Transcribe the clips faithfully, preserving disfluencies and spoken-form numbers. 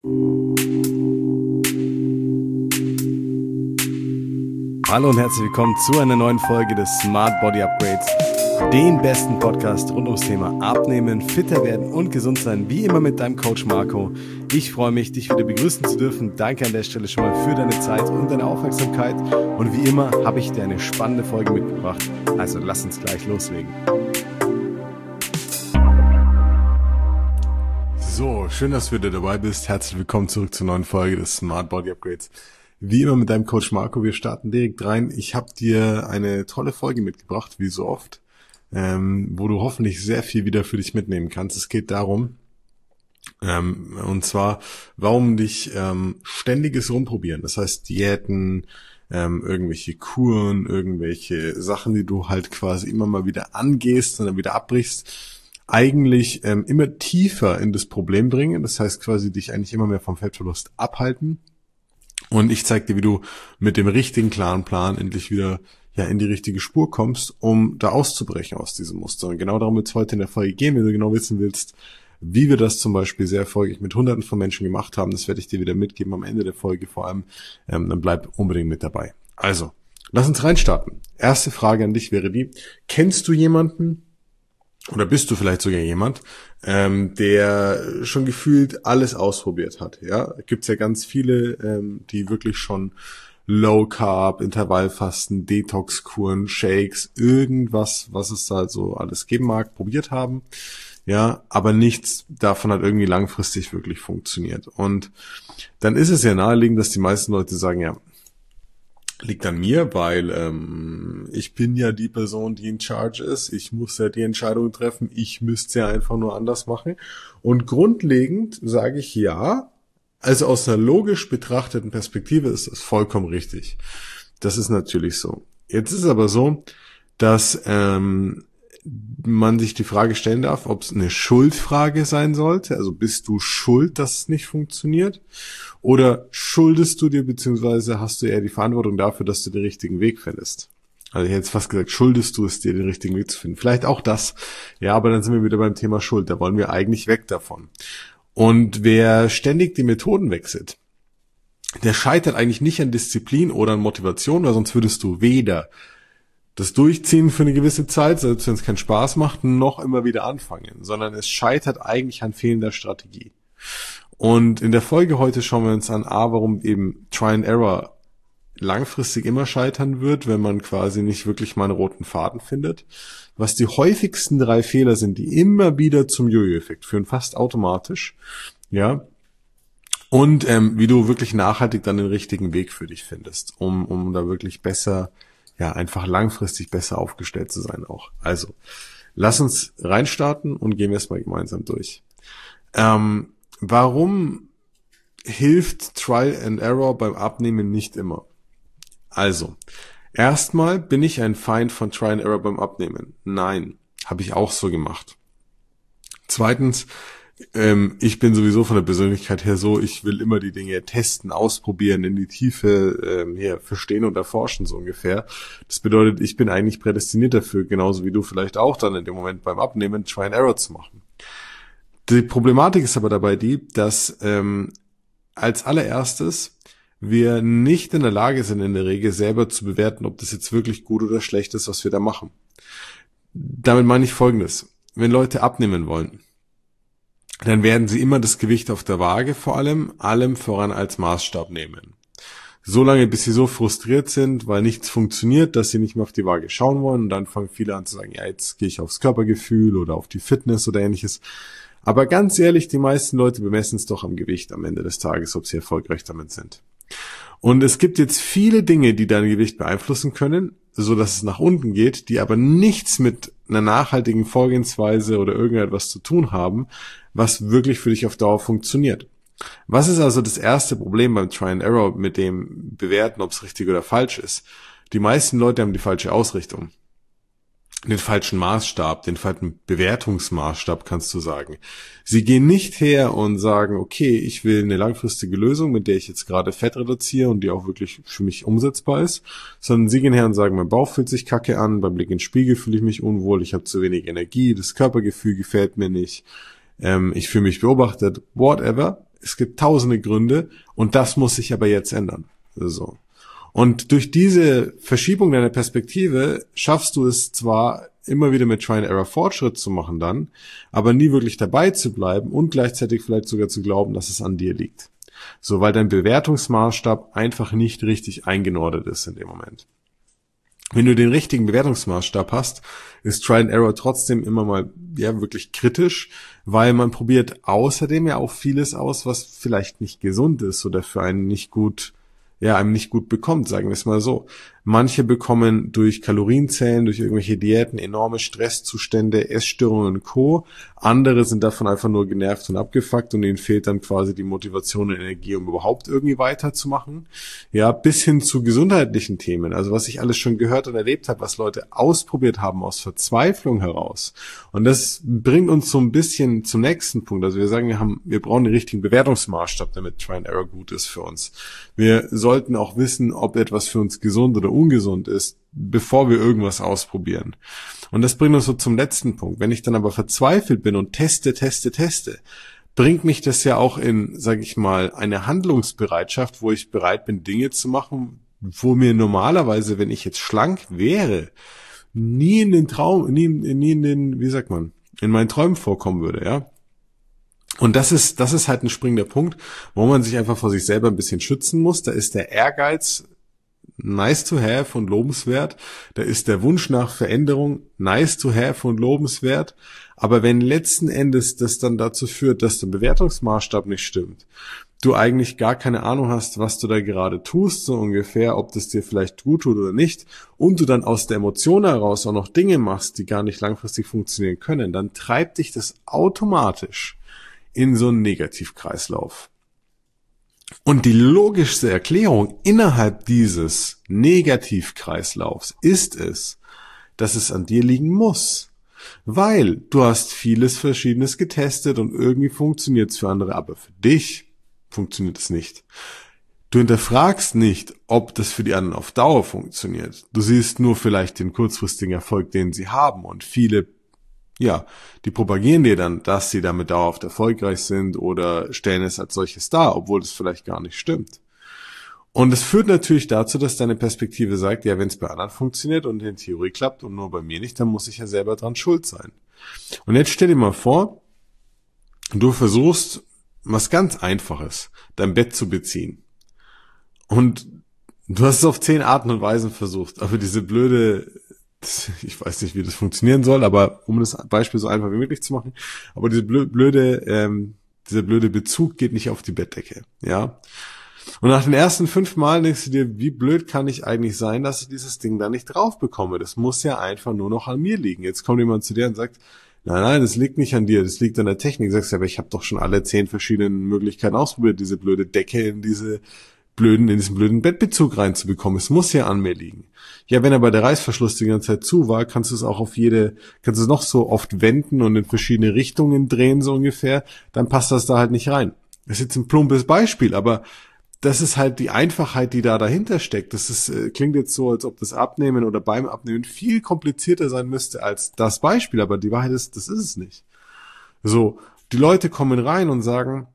Hallo und herzlich willkommen zu einer neuen Folge des Smart Body Upgrades, dem besten Podcast rund ums Thema Abnehmen, fitter werden und gesund sein, wie immer mit deinem Coach Marco. Ich freue mich, dich wieder begrüßen zu dürfen. Danke an der Stelle schon mal für deine Zeit und deine Aufmerksamkeit. Und wie immer habe ich dir eine spannende Folge mitgebracht. Also lass uns gleich loslegen. So, schön, dass du wieder dabei bist. Herzlich willkommen zurück zur neuen Folge des Smart Body Upgrades. Wie immer mit deinem Coach Marco, wir starten direkt rein. Ich habe dir eine tolle Folge mitgebracht, wie so oft, ähm, wo du hoffentlich sehr viel wieder für dich mitnehmen kannst. Es geht darum, ähm, und zwar, warum dich ähm, ständiges Rumprobieren, das heißt Diäten, ähm, irgendwelche Kuren, irgendwelche Sachen, die du halt quasi immer mal wieder angehst und dann wieder abbrichst, eigentlich ähm, immer tiefer in das Problem bringen. Das heißt quasi dich eigentlich immer mehr vom Fettverlust abhalten. Und ich zeige dir, wie du mit dem richtigen, klaren Plan endlich wieder ja in die richtige Spur kommst, um da auszubrechen aus diesem Muster. Und genau darum wird es heute in der Folge gehen, wenn du genau wissen willst, wie wir das zum Beispiel sehr erfolgreich mit Hunderten von Menschen gemacht haben. Das werde ich dir wieder mitgeben am Ende der Folge vor allem. Ähm, dann bleib unbedingt mit dabei. Also, lass uns reinstarten. Erste Frage an dich wäre die, kennst du jemanden, oder bist du vielleicht sogar jemand, ähm, der schon gefühlt alles ausprobiert hat? Ja, gibt's ja ganz viele, ähm, die wirklich schon Low Carb, Intervallfasten, Detox-Kuren, Shakes, irgendwas, was es da so alles geben mag, probiert haben. Ja, aber nichts davon hat irgendwie langfristig wirklich funktioniert. Und dann ist es ja naheliegend, dass die meisten Leute sagen, ja, liegt an mir, weil ähm, ich bin ja die Person, die in charge ist. Ich muss ja die Entscheidung treffen. Ich müsste ja einfach nur anders machen. Und grundlegend sage ich ja, also aus einer logisch betrachteten Perspektive ist das vollkommen richtig. Das ist natürlich so. Jetzt ist es aber so, dass ähm, man sich die Frage stellen darf, ob es eine Schuldfrage sein sollte. Also bist du schuld, dass es nicht funktioniert? Oder schuldest du dir, beziehungsweise hast du eher die Verantwortung dafür, dass du den richtigen Weg findest? Also ich hätte jetzt fast gesagt, schuldest du es dir, den richtigen Weg zu finden? Vielleicht auch das. Ja, aber dann sind wir wieder beim Thema Schuld. Da wollen wir eigentlich weg davon. Und wer ständig die Methoden wechselt, der scheitert eigentlich nicht an Disziplin oder an Motivation, weil sonst würdest du weder das Durchziehen für eine gewisse Zeit, selbst wenn es keinen Spaß macht, noch immer wieder anfangen, sondern es scheitert eigentlich an fehlender Strategie. Und in der Folge heute schauen wir uns an, A, warum eben Try and Error langfristig immer scheitern wird, wenn man quasi nicht wirklich mal einen roten Faden findet, was die häufigsten drei Fehler sind, die immer wieder zum Jojo-Effekt führen, fast automatisch, ja, und ähm, wie du wirklich nachhaltig dann den richtigen Weg für dich findest, um um da wirklich besser, ja, einfach langfristig besser aufgestellt zu sein auch. Also, lass uns reinstarten und gehen wir es mal gemeinsam durch. Ähm, warum hilft Trial and Error beim Abnehmen nicht immer? Also, erstmal bin ich ein Feind von Trial and Error beim Abnehmen. Nein, habe ich auch so gemacht. Zweitens, Ähm, ich bin sowieso von der Persönlichkeit her so, ich will immer die Dinge testen, ausprobieren, in die Tiefe ähm, ja, verstehen und erforschen, so ungefähr. Das bedeutet, ich bin eigentlich prädestiniert dafür, genauso wie du vielleicht auch dann in dem Moment beim Abnehmen Try and Error zu machen. Die Problematik ist aber dabei die, dass ähm, als allererstes wir nicht in der Lage sind, in der Regel selber zu bewerten, ob das jetzt wirklich gut oder schlecht ist, was wir da machen. Damit meine ich Folgendes. Wenn Leute abnehmen wollen, dann werden sie immer das Gewicht auf der Waage vor allem, allem voran als Maßstab nehmen. Solange bis sie so frustriert sind, weil nichts funktioniert, dass sie nicht mehr auf die Waage schauen wollen, und dann fangen viele an zu sagen, ja, jetzt gehe ich aufs Körpergefühl oder auf die Fitness oder ähnliches. Aber ganz ehrlich, die meisten Leute bemessen es doch am Gewicht am Ende des Tages, ob sie erfolgreich damit sind. Und es gibt jetzt viele Dinge, die dein Gewicht beeinflussen können, so dass es nach unten geht, die aber nichts mit einer nachhaltigen Vorgehensweise oder irgendetwas zu tun haben, was wirklich für dich auf Dauer funktioniert. Was ist also das erste Problem beim Try and Error mit dem Bewerten, ob es richtig oder falsch ist? Die meisten Leute haben die falsche Ausrichtung. Den falschen Maßstab, den falschen Bewertungsmaßstab, kannst du sagen. Sie gehen nicht her und sagen, okay, ich will eine langfristige Lösung, mit der ich jetzt gerade Fett reduziere und die auch wirklich für mich umsetzbar ist, sondern sie gehen her und sagen, mein Bauch fühlt sich kacke an, beim Blick in den Spiegel fühle ich mich unwohl, ich habe zu wenig Energie, das Körpergefühl gefällt mir nicht, ähm, ich fühle mich beobachtet, whatever. es gibt tausende Gründe und das muss sich aber jetzt ändern. So. Und durch diese Verschiebung deiner Perspektive schaffst du es zwar immer wieder mit Try and Error Fortschritt zu machen dann, aber nie wirklich dabei zu bleiben und gleichzeitig vielleicht sogar zu glauben, dass es an dir liegt. So, weil dein Bewertungsmaßstab einfach nicht richtig eingenordet ist in dem Moment. Wenn du den richtigen Bewertungsmaßstab hast, ist Try and Error trotzdem immer mal ja wirklich kritisch, weil man probiert außerdem ja auch vieles aus, was vielleicht nicht gesund ist oder für einen nicht gut ja, einem nicht gut bekommt, sagen wir es mal so. Manche bekommen durch Kalorienzählen, durch irgendwelche Diäten enorme Stresszustände, Essstörungen und Co. Andere sind davon einfach nur genervt und abgefuckt und ihnen fehlt dann quasi die Motivation und Energie, um überhaupt irgendwie weiterzumachen. Ja, bis hin zu gesundheitlichen Themen. Also was ich alles schon gehört und erlebt habe, was Leute ausprobiert haben aus Verzweiflung heraus. Und das bringt uns so ein bisschen zum nächsten Punkt. Also wir sagen, wir haben, wir brauchen den richtigen Bewertungsmaßstab, damit Try and Error gut ist für uns. Wir sollten auch wissen, ob etwas für uns gesund oder ungesund ist, bevor wir irgendwas ausprobieren. Und das bringt uns so zum letzten Punkt. Wenn ich dann aber verzweifelt bin und teste, teste, teste, bringt mich das ja auch in, sage ich mal, eine Handlungsbereitschaft, wo ich bereit bin, Dinge zu machen, wo mir normalerweise, wenn ich jetzt schlank wäre, nie in den Traum, nie, nie in den, wie sagt man, in meinen Träumen vorkommen würde, ja. Und das ist, das ist halt ein springender Punkt, wo man sich einfach vor sich selber ein bisschen schützen muss. Da ist der Ehrgeiz nice to have und lobenswert. Da ist der Wunsch nach Veränderung nice to have und lobenswert. Aber wenn letzten Endes das dann dazu führt, dass der Bewertungsmaßstab nicht stimmt, du eigentlich gar keine Ahnung hast, was du da gerade tust, so ungefähr, ob das dir vielleicht gut tut oder nicht, und du dann aus der Emotion heraus auch noch Dinge machst, die gar nicht langfristig funktionieren können, dann treibt dich das automatisch in so einen Negativkreislauf. Und die logischste Erklärung innerhalb dieses Negativkreislaufs ist es, dass es an dir liegen muss. Weil du hast vieles Verschiedenes getestet und irgendwie funktioniert es für andere, aber für dich funktioniert es nicht. Du hinterfragst nicht, ob das für die anderen auf Dauer funktioniert. Du siehst nur vielleicht den kurzfristigen Erfolg, den sie haben, und viele Ja, die propagieren dir dann, dass sie damit dauerhaft erfolgreich sind oder stellen es als solches dar, obwohl das vielleicht gar nicht stimmt. Und es führt natürlich dazu, dass deine Perspektive sagt, ja, wenn es bei anderen funktioniert und in Theorie klappt und nur bei mir nicht, dann muss ich ja selber dran schuld sein. Und jetzt stell dir mal vor, du versuchst was ganz Einfaches, dein Bett zu beziehen. Und du hast es auf zehn Arten und Weisen versucht, aber diese blöde... ich weiß nicht, wie das funktionieren soll, aber um das Beispiel so einfach wie möglich zu machen, aber diese blöde, ähm, dieser blöde Bezug geht nicht auf die Bettdecke, ja. Und nach den ersten fünf Mal denkst du dir, wie blöd kann ich eigentlich sein, dass ich dieses Ding da nicht drauf bekomme? Das muss ja einfach nur noch an mir liegen. Jetzt kommt jemand zu dir und sagt, nein, nein, das liegt nicht an dir, das liegt an der Technik. Du sagst, aber ich habe doch schon alle zehn verschiedenen Möglichkeiten ausprobiert, diese blöde Decke in diese blöden, in diesen blöden Bettbezug reinzubekommen. Es muss ja an mir liegen. Ja, wenn aber der Reißverschluss die ganze Zeit zu war, kannst du es auch auf jede, kannst du es noch so oft wenden und in verschiedene Richtungen drehen, so ungefähr, dann passt das da halt nicht rein. Das ist jetzt ein plumpes Beispiel, aber das ist halt die Einfachheit, die da dahinter steckt. Das ist, äh, klingt jetzt so, als ob das Abnehmen oder beim Abnehmen viel komplizierter sein müsste als das Beispiel, aber die Wahrheit ist, das ist es nicht. So, die Leute kommen rein und sagen,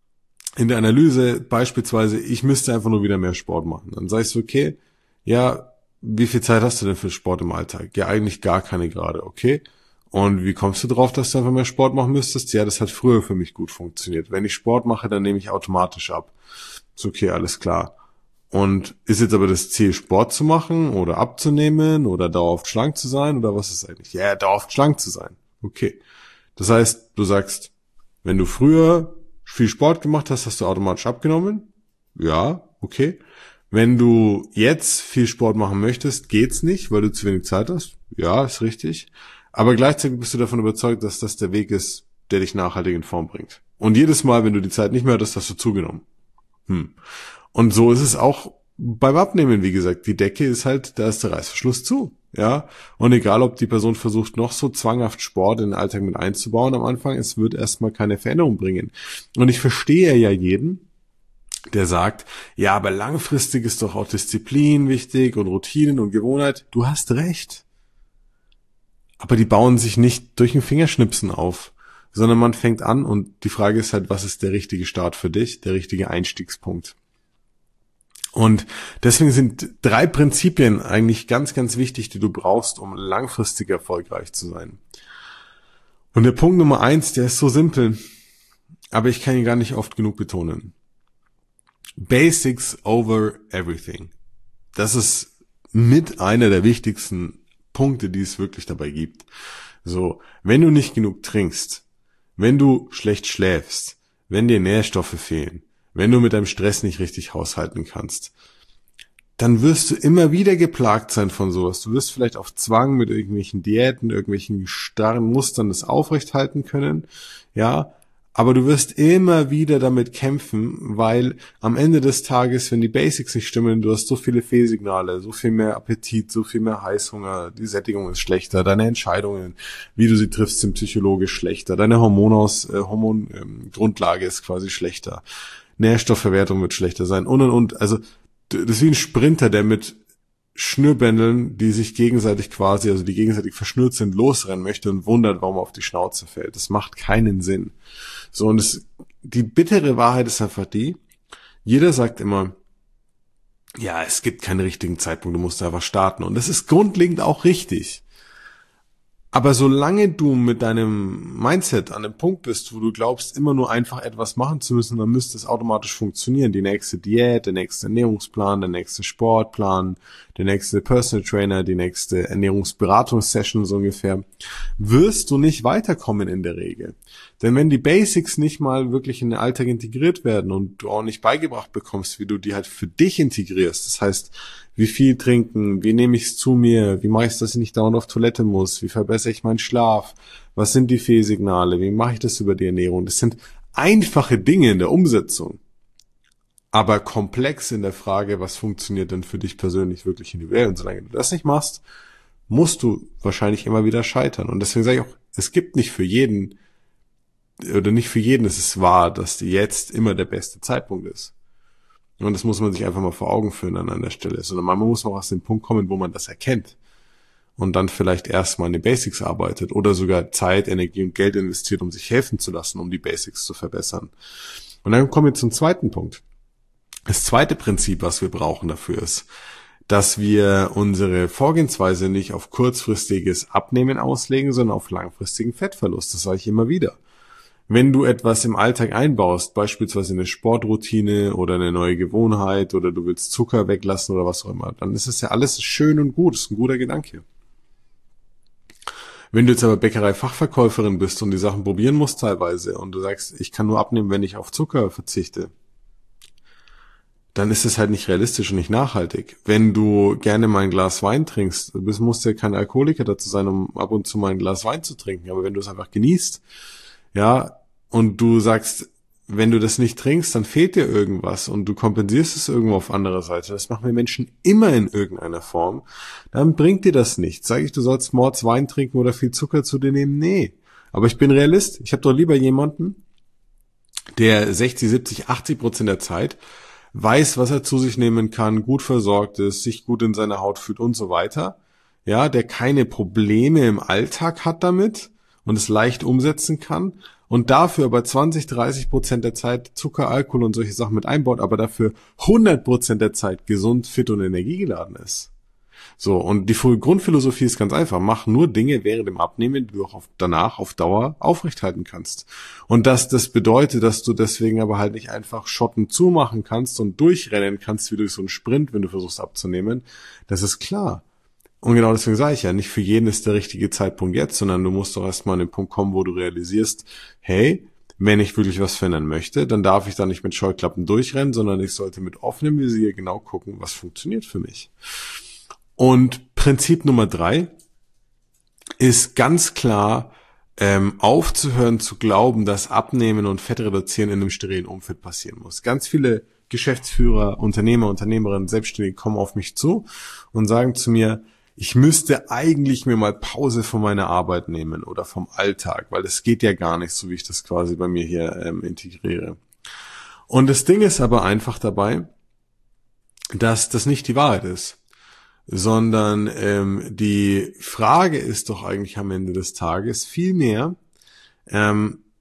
in der Analyse beispielsweise, ich müsste einfach nur wieder mehr Sport machen. Dann sagst du, okay, ja, wie viel Zeit hast du denn für Sport im Alltag? Ja, eigentlich gar keine gerade, okay. Und wie kommst du drauf, dass du einfach mehr Sport machen müsstest? Ja, das hat früher für mich gut funktioniert. Wenn ich Sport mache, dann nehme ich automatisch ab. Ist okay, alles klar. Und ist jetzt aber das Ziel, Sport zu machen oder abzunehmen oder dauerhaft schlank zu sein oder was ist eigentlich? Ja, dauerhaft schlank zu sein. Okay. Das heißt, du sagst, wenn du früher viel Sport gemacht hast, hast du automatisch abgenommen? Ja, okay. Wenn du jetzt viel Sport machen möchtest, geht's nicht, weil du zu wenig Zeit hast? Ja, ist richtig. Aber gleichzeitig bist du davon überzeugt, dass das der Weg ist, der dich nachhaltig in Form bringt. Und jedes Mal, wenn du die Zeit nicht mehr hattest, hast du zugenommen. Hm. Und so ist es auch beim Abnehmen, wie gesagt. Die Decke ist halt, da ist der Reißverschluss zu. Ja, und egal, ob die Person versucht, noch so zwanghaft Sport in den Alltag mit einzubauen am Anfang, es wird erstmal keine Veränderung bringen. Und ich verstehe ja jeden, der sagt, ja, aber langfristig ist doch auch Disziplin wichtig und Routinen und Gewohnheit. Du hast recht. Aber die bauen sich nicht durch ein Fingerschnipsen auf, sondern man fängt an und die Frage ist halt, was ist der richtige Start für dich, der richtige Einstiegspunkt? Und deswegen sind drei Prinzipien eigentlich ganz, ganz wichtig, die du brauchst, um langfristig erfolgreich zu sein. Und der Punkt Nummer eins, der ist so simpel, aber ich kann ihn gar nicht oft genug betonen. Basics over everything. Das ist mit einer der wichtigsten Punkte, die es wirklich dabei gibt. So, wenn du nicht genug trinkst, wenn du schlecht schläfst, wenn dir Nährstoffe fehlen, wenn du mit deinem Stress nicht richtig haushalten kannst, dann wirst du immer wieder geplagt sein von sowas. Du wirst vielleicht auf Zwang mit irgendwelchen Diäten, irgendwelchen starren Mustern das aufrechthalten können, ja, aber du wirst immer wieder damit kämpfen, weil am Ende des Tages, wenn die Basics nicht stimmen, du hast so viele Fehlsignale, so viel mehr Appetit, so viel mehr Heißhunger, die Sättigung ist schlechter, deine Entscheidungen, wie du sie triffst, sind psychologisch schlechter, deine Hormonaus, äh, Hormongrundlage ähm, ist quasi schlechter, Nährstoffverwertung wird schlechter sein und und und. Also das ist wie ein Sprinter, der mit Schnürbändeln, die sich gegenseitig quasi, also die gegenseitig verschnürt sind, losrennen möchte und wundert, warum er auf die Schnauze fällt. Das macht keinen Sinn. So, und es, die bittere Wahrheit ist einfach die, jeder sagt immer, ja, es gibt keinen richtigen Zeitpunkt, du musst einfach starten. Und das ist grundlegend auch richtig. Aber solange du mit deinem Mindset an dem Punkt bist, wo du glaubst, immer nur einfach etwas machen zu müssen, dann müsste es automatisch funktionieren. Die nächste Diät, der nächste Ernährungsplan, der nächste Sportplan, der nächste Personal Trainer, die nächste Ernährungsberatungssession so ungefähr, wirst du nicht weiterkommen in der Regel. Denn wenn die Basics nicht mal wirklich in den Alltag integriert werden und du auch nicht beigebracht bekommst, wie du die halt für dich integrierst, das heißt, wie viel trinken, wie nehme ich es zu mir, wie mache ich es, dass ich nicht dauernd auf Toilette muss, wie verbessere ich meinen Schlaf, was sind die Fehlsignale, wie mache ich das über die Ernährung. Das sind einfache Dinge in der Umsetzung, aber komplex in der Frage, was funktioniert denn für dich persönlich wirklich individuell. Und solange du das nicht machst, musst du wahrscheinlich immer wieder scheitern. Und deswegen sage ich auch, es gibt nicht für jeden, oder nicht für jeden ist es wahr, dass jetzt immer der beste Zeitpunkt ist. Und das muss man sich einfach mal vor Augen führen an einer Stelle. Sondern man muss noch aus dem Punkt kommen, wo man das erkennt. Und dann vielleicht erstmal an den Basics arbeitet. Oder sogar Zeit, Energie und Geld investiert, um sich helfen zu lassen, um die Basics zu verbessern. Und dann kommen wir zum zweiten Punkt. Das zweite Prinzip, was wir brauchen dafür ist, dass wir unsere Vorgehensweise nicht auf kurzfristiges Abnehmen auslegen, sondern auf langfristigen Fettverlust. Das sage ich immer wieder. Wenn du etwas im Alltag einbaust, beispielsweise eine Sportroutine oder eine neue Gewohnheit oder du willst Zucker weglassen oder was auch immer, dann ist es ja alles schön und gut, das ist ein guter Gedanke. Wenn du jetzt aber Bäckerei-Fachverkäuferin bist und die Sachen probieren musst teilweise und du sagst, ich kann nur abnehmen, wenn ich auf Zucker verzichte, dann ist es halt nicht realistisch und nicht nachhaltig. Wenn du gerne mal ein Glas Wein trinkst, du musst ja kein Alkoholiker dazu sein, um ab und zu mal ein Glas Wein zu trinken, aber wenn du es einfach genießt, ja, und du sagst, wenn du das nicht trinkst, dann fehlt dir irgendwas und du kompensierst es irgendwo auf anderer Seite. Das machen wir Menschen immer in irgendeiner Form. Dann bringt dir das nichts. Sag ich, du sollst mords Wein trinken oder viel Zucker zu dir nehmen? Nee. Aber ich bin Realist. Ich habe doch lieber jemanden, der sechzig, siebzig, achtzig Prozent der Zeit weiß, was er zu sich nehmen kann, gut versorgt ist, sich gut in seiner Haut fühlt und so weiter. Ja, der keine Probleme im Alltag hat damit und es leicht umsetzen kann und dafür aber zwanzig, dreißig Prozent der Zeit Zucker, Alkohol und solche Sachen mit einbaut, aber dafür hundert Prozent der Zeit gesund, fit und energiegeladen ist. So, und die Grundphilosophie ist ganz einfach. Mach nur Dinge während dem Abnehmen, die du auch auf, danach auf Dauer aufrechthalten kannst. Und dass das bedeutet, dass du deswegen aber halt nicht einfach Schotten zumachen kannst und durchrennen kannst wie durch so einen Sprint, wenn du versuchst abzunehmen, das ist klar. Und genau deswegen sage ich ja, nicht für jeden ist der richtige Zeitpunkt jetzt, sondern du musst doch erstmal an den Punkt kommen, wo du realisierst, hey, wenn ich wirklich was verändern möchte, dann darf ich da nicht mit Scheuklappen durchrennen, sondern ich sollte mit offenem Visier genau gucken, was funktioniert für mich. Und Prinzip Nummer drei ist ganz klar, ähm, aufzuhören zu glauben, dass Abnehmen und Fett reduzieren in einem sterilen Umfeld passieren muss. Ganz viele Geschäftsführer, Unternehmer, Unternehmerinnen, Selbstständige kommen auf mich zu und sagen zu mir, ich müsste eigentlich mir mal Pause von meiner Arbeit nehmen oder vom Alltag, weil es geht ja gar nicht, so wie ich das quasi bei mir hier ähm, integriere. Und das Ding ist aber einfach dabei, dass das nicht die Wahrheit ist, sondern ähm, die Frage ist doch eigentlich am Ende des Tages vielmehr, ähm,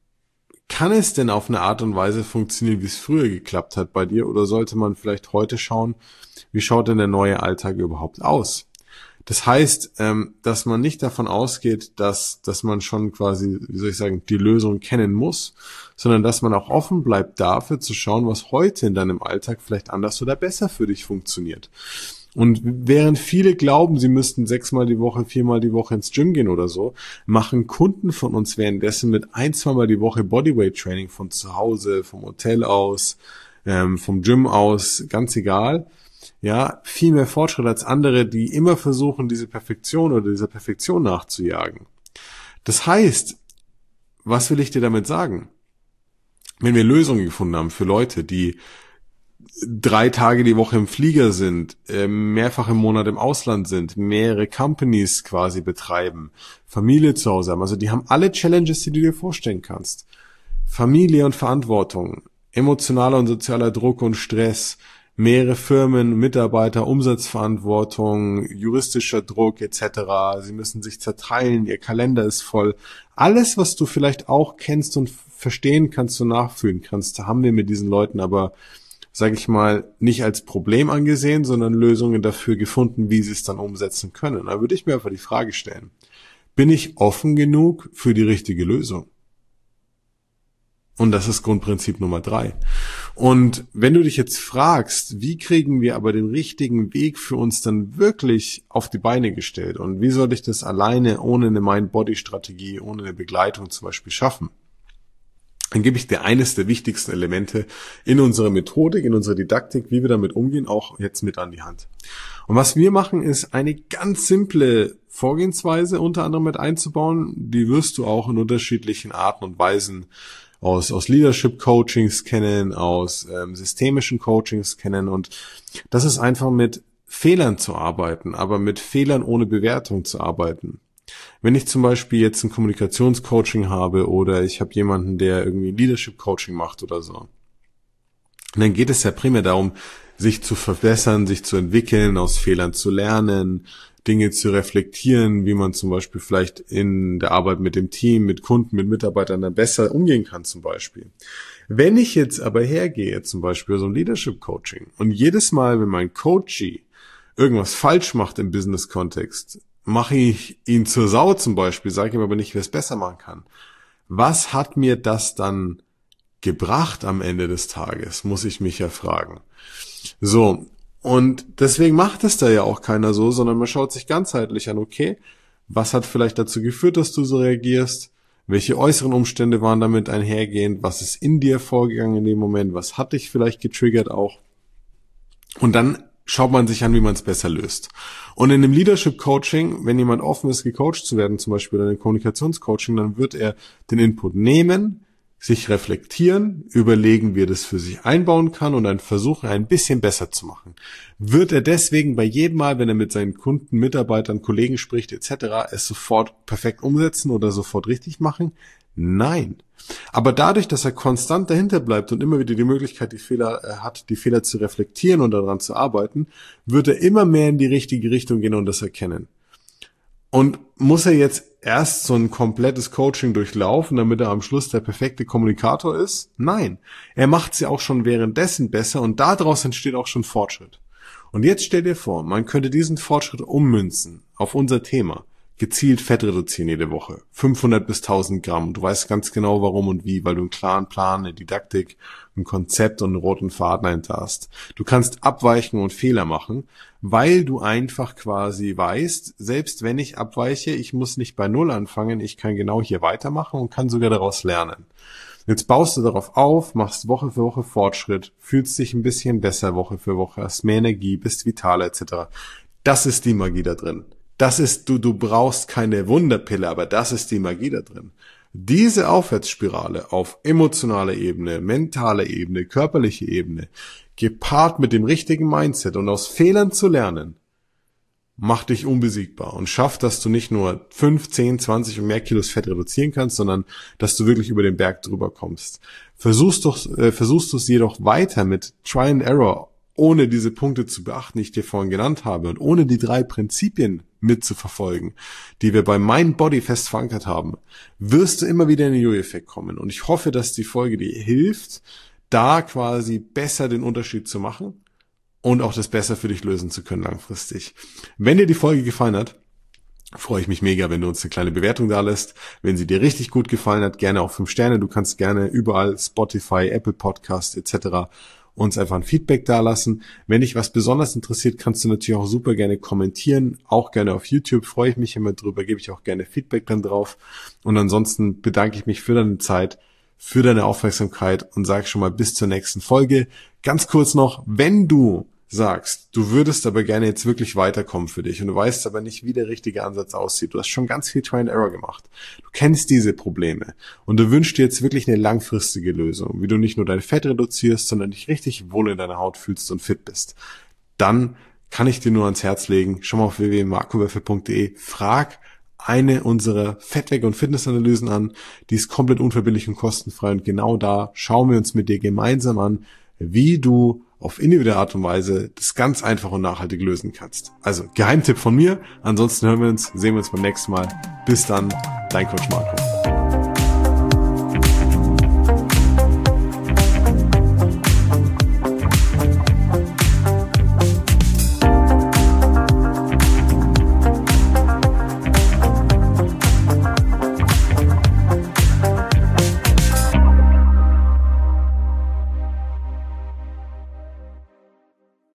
kann es denn auf eine Art und Weise funktionieren, wie es früher geklappt hat bei dir? Oder sollte man vielleicht heute schauen, wie schaut denn der neue Alltag überhaupt aus? Das heißt, ähm, dass man nicht davon ausgeht, dass, dass man schon quasi, wie soll ich sagen, die Lösung kennen muss, sondern dass man auch offen bleibt dafür zu schauen, was heute in deinem Alltag vielleicht anders oder besser für dich funktioniert. Und während viele glauben, sie müssten sechsmal die Woche, viermal die Woche ins Gym gehen oder so, machen Kunden von uns währenddessen mit ein, zweimal die Woche Bodyweight-Training von zu Hause, vom Hotel aus, ähm, vom Gym aus, ganz egal, ja, viel mehr Fortschritt als andere, die immer versuchen, diese Perfektion oder dieser Perfektion nachzujagen. Das heißt, was will ich dir damit sagen? Wenn wir Lösungen gefunden haben für Leute, die drei Tage die Woche im Flieger sind, mehrfach im Monat im Ausland sind, mehrere Companies quasi betreiben, Familie zu Hause haben, also die haben alle Challenges, die du dir vorstellen kannst. Familie und Verantwortung, emotionaler und sozialer Druck und Stress, mehrere Firmen, Mitarbeiter, Umsatzverantwortung, juristischer Druck et cetera. Sie müssen sich zerteilen, ihr Kalender ist voll. Alles, was du vielleicht auch kennst und verstehen kannst und nachfühlen kannst, haben wir mit diesen Leuten aber, sage ich mal, nicht als Problem angesehen, sondern Lösungen dafür gefunden, wie sie es dann umsetzen können. Da würde ich mir einfach die Frage stellen, bin ich offen genug für die richtige Lösung? Und das ist Grundprinzip Nummer drei. Und wenn du dich jetzt fragst, wie kriegen wir aber den richtigen Weg für uns dann wirklich auf die Beine gestellt? Und wie soll ich das alleine ohne eine Mind-Body-Strategie, ohne eine Begleitung zum Beispiel schaffen? Dann gebe ich dir eines der wichtigsten Elemente in unserer Methodik, in unserer Didaktik, wie wir damit umgehen, auch jetzt mit an die Hand. Und was wir machen, ist eine ganz simple Vorgehensweise unter anderem mit einzubauen. Die wirst du auch in unterschiedlichen Arten und Weisen aus, aus Leadership-Coachings kennen, aus ähm, systemischen Coachings kennen. Und das ist einfach mit Fehlern zu arbeiten, aber mit Fehlern ohne Bewertung zu arbeiten. Wenn ich zum Beispiel jetzt ein Kommunikationscoaching habe oder ich habe jemanden, der irgendwie Leadership-Coaching macht oder so, dann geht es ja primär darum, sich zu verbessern, sich zu entwickeln, aus Fehlern zu lernen, Dinge zu reflektieren, wie man zum Beispiel vielleicht in der Arbeit mit dem Team, mit Kunden, mit Mitarbeitern dann besser umgehen kann zum Beispiel. Wenn ich jetzt aber hergehe, zum Beispiel so ein Leadership-Coaching und jedes Mal, wenn mein Coachee irgendwas falsch macht im Business-Kontext, mache ich ihn zur Sau zum Beispiel, sage ihm aber nicht, wer es besser machen kann. Was hat mir das dann gebracht am Ende des Tages, muss ich mich ja fragen. So, und deswegen macht es da ja auch keiner so, sondern man schaut sich ganzheitlich an, okay, was hat vielleicht dazu geführt, dass du so reagierst? Welche äußeren Umstände waren damit einhergehend? Was ist in dir vorgegangen in dem Moment? Was hat dich vielleicht getriggert auch? Und dann schaut man sich an, wie man es besser löst. Und in einem Leadership-Coaching, wenn jemand offen ist, gecoacht zu werden, zum Beispiel in einem Kommunikationscoaching, dann wird er den Input nehmen, sich reflektieren, überlegen, wie er das für sich einbauen kann und dann versuchen, ein bisschen besser zu machen. Wird er deswegen bei jedem Mal, wenn er mit seinen Kunden, Mitarbeitern, Kollegen spricht et cetera, es sofort perfekt umsetzen oder sofort richtig machen? Nein. Aber dadurch, dass er konstant dahinter bleibt und immer wieder die Möglichkeit die Fehler äh, hat, die Fehler zu reflektieren und daran zu arbeiten, wird er immer mehr in die richtige Richtung gehen und das erkennen. Und muss er jetzt erst so ein komplettes Coaching durchlaufen, damit er am Schluss der perfekte Kommunikator ist? Nein. Er macht es ja auch schon währenddessen besser und daraus entsteht auch schon Fortschritt. Und jetzt stell dir vor, man könnte diesen Fortschritt ummünzen auf unser Thema. Gezielt Fett reduzieren jede Woche. fünfhundert bis tausend Gramm. Du weißt ganz genau warum und wie, weil du einen klaren Plan, eine Didaktik, ein Konzept und einen roten Faden dahinter hast. Du kannst abweichen und Fehler machen, weil du einfach quasi weißt, selbst wenn ich abweiche, ich muss nicht bei Null anfangen, ich kann genau hier weitermachen und kann sogar daraus lernen. Jetzt baust du darauf auf, machst Woche für Woche Fortschritt, fühlst dich ein bisschen besser Woche für Woche, hast mehr Energie, bist vitaler et cetera. Das ist die Magie da drin. Das ist, du, du brauchst keine Wunderpille, aber das ist die Magie da drin. Diese Aufwärtsspirale auf emotionaler Ebene, mentaler Ebene, körperlicher Ebene, gepaart mit dem richtigen Mindset und aus Fehlern zu lernen, macht dich unbesiegbar und schafft, dass du nicht nur fünf, zehn, zwanzig und mehr Kilos Fett reduzieren kannst, sondern dass du wirklich über den Berg drüber kommst. Versuchst du äh, versuchst du es jedoch weiter mit Try and Error ohne diese Punkte zu beachten, die ich dir vorhin genannt habe, und ohne die drei Prinzipien mitzuverfolgen, die wir bei Mind Body fest verankert haben, wirst du immer wieder in den Jojo-Effekt kommen. Und ich hoffe, dass die Folge dir hilft, da quasi besser den Unterschied zu machen und auch das besser für dich lösen zu können langfristig. Wenn dir die Folge gefallen hat, freue ich mich mega, wenn du uns eine kleine Bewertung da lässt. Wenn sie dir richtig gut gefallen hat, gerne auch fünf Sterne. Du kannst gerne überall Spotify, Apple Podcast et cetera uns einfach ein Feedback dalassen. Wenn dich was besonders interessiert, kannst du natürlich auch super gerne kommentieren. Auch gerne auf YouTube, freue ich mich immer drüber, gebe ich auch gerne Feedback dann drauf. Und ansonsten bedanke ich mich für deine Zeit, für deine Aufmerksamkeit und sage schon mal bis zur nächsten Folge. Ganz kurz noch, wenn du sagst, du würdest aber gerne jetzt wirklich weiterkommen für dich und du weißt aber nicht, wie der richtige Ansatz aussieht. Du hast schon ganz viel Try and Error gemacht. Du kennst diese Probleme und du wünschst dir jetzt wirklich eine langfristige Lösung, wie du nicht nur dein Fett reduzierst, sondern dich richtig wohl in deiner Haut fühlst und fit bist. Dann kann ich dir nur ans Herz legen, schau mal auf w w w punkt marco weffel punkt d e, frag eine unserer Fettweg- und Fitnessanalysen an, die ist komplett unverbindlich und kostenfrei und genau da schauen wir uns mit dir gemeinsam an, wie du auf individuelle Art und Weise das ganz einfach und nachhaltig lösen kannst. Also Geheimtipp von mir. Ansonsten hören wir uns, sehen wir uns beim nächsten Mal. Bis dann, dein Coach Marco.